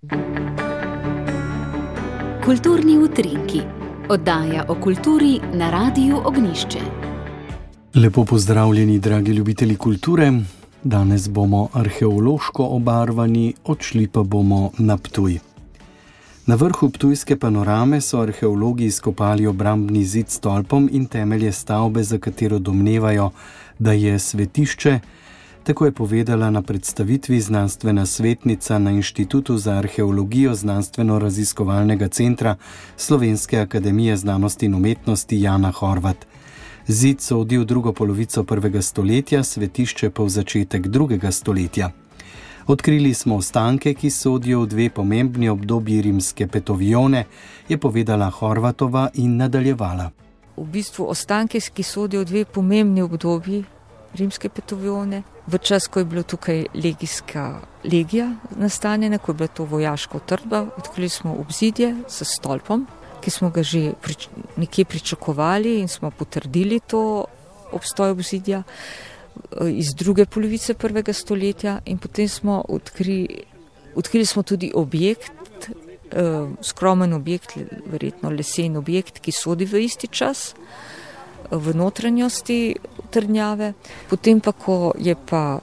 Kulturni utrinki. Oddaja o kulturi na Radiu Ognjišče. Lepo pozdravljeni, dragi ljubitelji kulture. Danes bomo arheološko obarvani, odšli pa bomo na Ptuj. Na vrhu ptujske panorame so arheologi izkopali obrambni zid s stolpom in temelje stavbe, za katero domnevajo, da je svetišče. Tako je povedala na predstavitvi znanstvena svetnica na Inštitutu za arheologijo Znanstveno-raziskovalnega centra Slovenske akademije znanosti in umetnosti Jana Horvat. Zid sodi v drugo polovico 1. stoletja, svetišče pa v začetek 2. stoletja. Odkrili smo ostanke, ki sodijo v dve pomembni obdobji rimske petovione, je povedala Horvatova in nadaljevala. V bistvu ostanke, ki sodijo v dve pomembni obdobji rimske petovione, v čas, ko je bilo tukaj legijska legija nastanjena, ko je bila to vojaška utrdba, odkrili smo obzidje s stolpom, ki smo ga že nekje pričakovali in smo potrdili to obstoj obzidja iz druge polovice 1. stoletja in potem smo odkrili smo tudi objekt, skromen objekt, verjetno lesen objekt, ki sodi v isti čas, v notranjosti trdnjave. Potem pa, ko je pa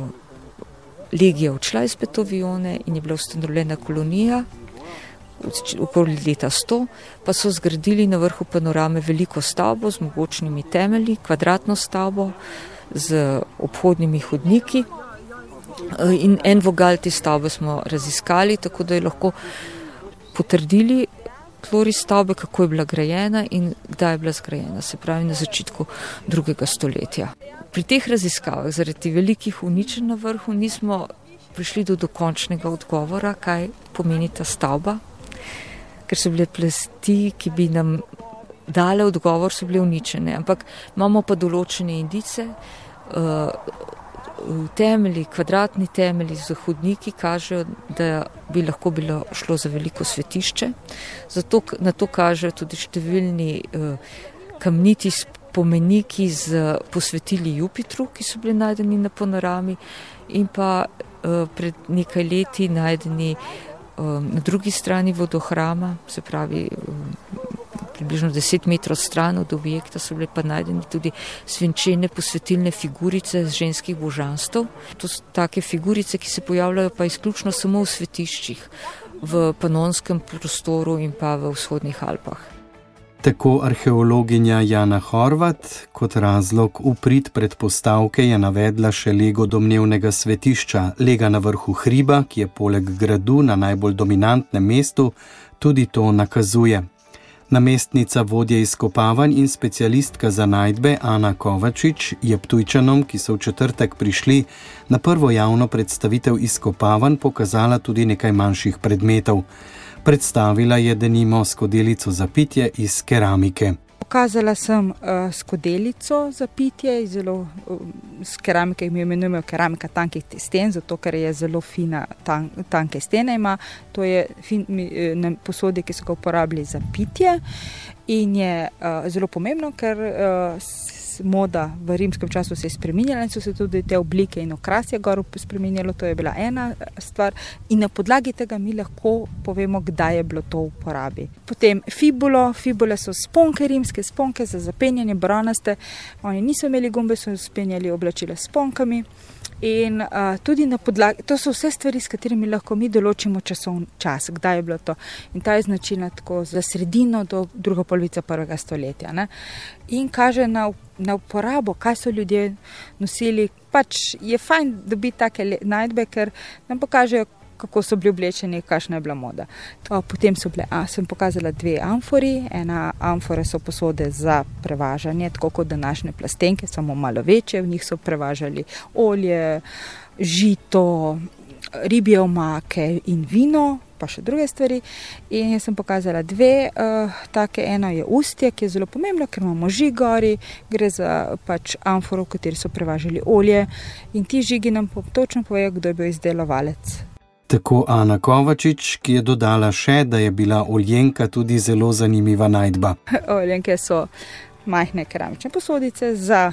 legija odšla iz petovione in je bila ustanovljena kolonija, okoli leta 100, pa so zgradili na vrhu panorame veliko stavbo z mogočnimi temelji, kvadratno stavbo z obhodnimi hodniki in en vogal te stavbe smo raziskali, tako da je lahko potrdili tloris stavbe, kako je bila grajena in kdaj je bila zgrajena, se pravi na začetku 2. stoletja. Pri teh raziskavah zaradi velikih uničenj na vrhu nismo prišli do dokončnega odgovora, kaj pomeni ta stavba, ker so bile plasti, ki bi nam dale odgovor, so bile uničene, ampak imamo pa določene indice, temelji, kvadratni temelji z hodniki kažejo, da bi lahko bilo šlo za veliko svetišče. Zato na to kažejo tudi številni kamniti spomeniki z posvetili Jupitru, ki so bili najdeni na panorami in pa pred nekaj leti najdeni na drugi strani vodohrama, se pravi približno 10 metrov stran od objekta so bile pa najdeni tudi svinčene posvetilne figurice z ženskih božanstv. To so take figurice, ki se pojavljajo pa izključno samo v svetiščih, v panonskem prostoru in pa v vzhodnih Alpah. Tako arheologinja Jana Horvat, kot razlog v prid predpostavke je navedla še lego domnevnega svetišča, lega na vrhu hriba, ki je poleg gradu na najbolj dominantnem mestu, tudi to nakazuje. Namestnica vodje izkopavanj in specialistka za najdbe Ana Kovačič je Ptujčanom, ki so v četrtek prišli na prvo javno predstavitev izkopavanj, pokazala tudi nekaj manjših predmetov. Predstavila je denimo skodelico za pitje iz keramike. Pokazala sem skodelico za pitje, zelo z keramike, mi imenujemo keramika tankih sten, zato ker je zelo fina, tanke stene ima. To je posodi, ki so ga uporabljali za pitje in je zelo pomembno, ker moda v rimskem času se je spreminjala in so se tudi te oblike in okrasje gor spreminjalo, to je bila ena stvar in na podlagi tega mi lahko povemo, kdaj je bilo to v uporabi. Potem fibule so sponke, rimske sponke za zapenjanje, bronaste, oni niso imeli gumbe, so spenjali oblačila s sponkami in tudi na podlagi, to so vse stvari, s katerimi lahko mi določimo čas, kdaj je bilo to in ta je značilna tako za sredino do drugo polovico 1. stoletja, ne? In kaže na uporabo, kaj so ljudje nosili. Pač je fajn dobiti take najdbe, ker nam pokažejo, kako so bili oblečeni, kakšna je bila moda. Potem sem pokazala dve amfori. Ena amfora so posode za prevažanje, tako kot današnje plastenke, samo malo večje. V njih so prevažali olje, žito, ribje omake in vino, pa še druge stvari. In jaz sem pokazala dve take. Eno je ustje, ki je zelo pomembno, ker imamo žig gori, gre za pač amforo, v kateri so prevažali olje in ti žigi nam točno povejo, kdo je bil izdelovalec. Tako Ana Kovačič, ki je dodala še, da je bila oljenka tudi zelo zanimiva najdba. Oljenke so majhne keramične posodice za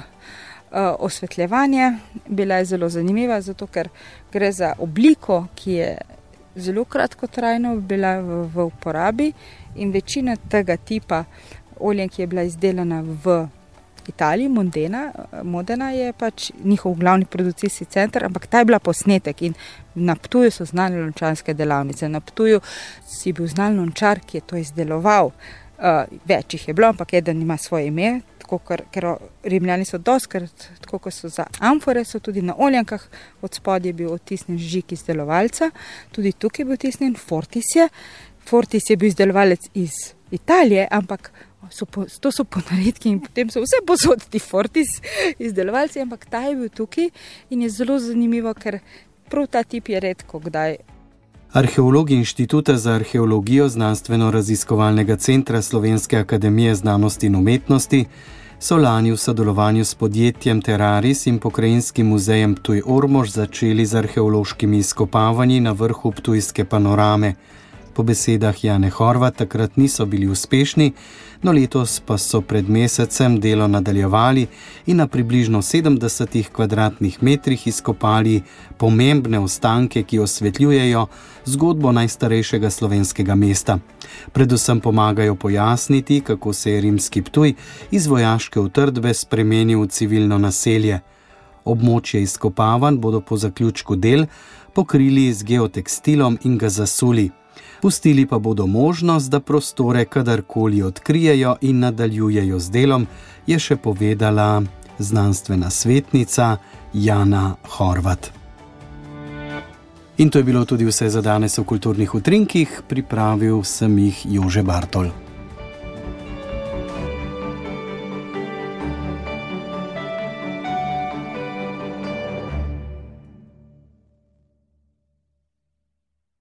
osvetljevanje. Bila je zelo zanimiva, zato ker gre za obliko, ki je zelo kratkotrajno bila v uporabi in večina tega tipa oljen, ki je bila izdelana v Italiji, Modena je pač njihov glavni produkcijski center, ampak ta je bila posnetek in na Ptuju so znane lončarske delavnice. Na Ptuju si bil znan lončar, ki je to izdeloval. Več jih je bilo, ampak eden ima svoje ime, ker Rimljani so doskrat, tako kot so za amfore, so tudi na oljenkah, od spodaj je bil odtisnjen žig izdelovalca, tudi tukaj je bil odtisnjen Fortis je bil izdelovalec iz Italije, ampak to so ponaredki in potem so vse posod ti Fortis izdelovalci, ampak ta je bil tukaj in je zelo zanimivo, ker prav ta tip je redko kdaj. Arheologi Inštituta za arheologijo Znanstveno-raziskovalnega centra Slovenske akademije znanosti in umetnosti so lani v sodelovanju s podjetjem Teraris in Pokrajinskim muzejem Ptuj-Ormož začeli z arheološkimi izkopavanji na vrhu Ptujske panorame. Po besedah Jane Horvat takrat niso bili uspešni, no letos pa so pred mesecem delo nadaljevali in na približno 70 kvadratnih metrih izkopali pomembne ostanke, ki osvetljujejo zgodbo najstarejšega slovenskega mesta. Predvsem pomagajo pojasniti, kako se je rimski Ptuj iz vojaške utrdbe spremenil v civilno naselje. Območje izkopavanj bodo po zaključku del pokrili z geotekstilom in ga zasuli. Pustili pa bodo možnost, da prostore kadarkoli odkrijejo in nadaljujejo z delom, je še povedala znanstvena svetnica Jana Horvat. In to je bilo tudi vse za danes v Kulturnih utrinkih, pripravil sem jih Jože Bartol.